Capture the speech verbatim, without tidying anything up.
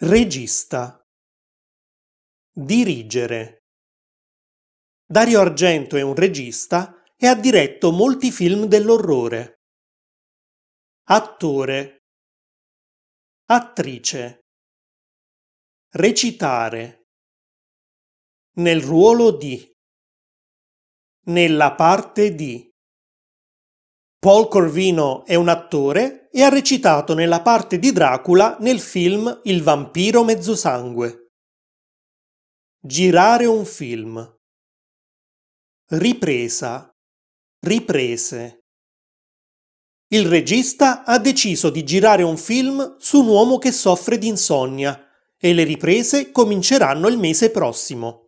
Regista. Dirigere. Dario Argento è un regista e ha diretto molti film dell'orrore. Attore. Attrice. Recitare. Nel ruolo di. Nella parte di. Paul Corvino è un attore e ha recitato nella parte di Dracula nel film Il vampiro mezzosangue. Girare un film. Ripresa. Riprese. Il regista ha deciso di girare un film su un uomo che soffre di insonnia e le riprese cominceranno il mese prossimo.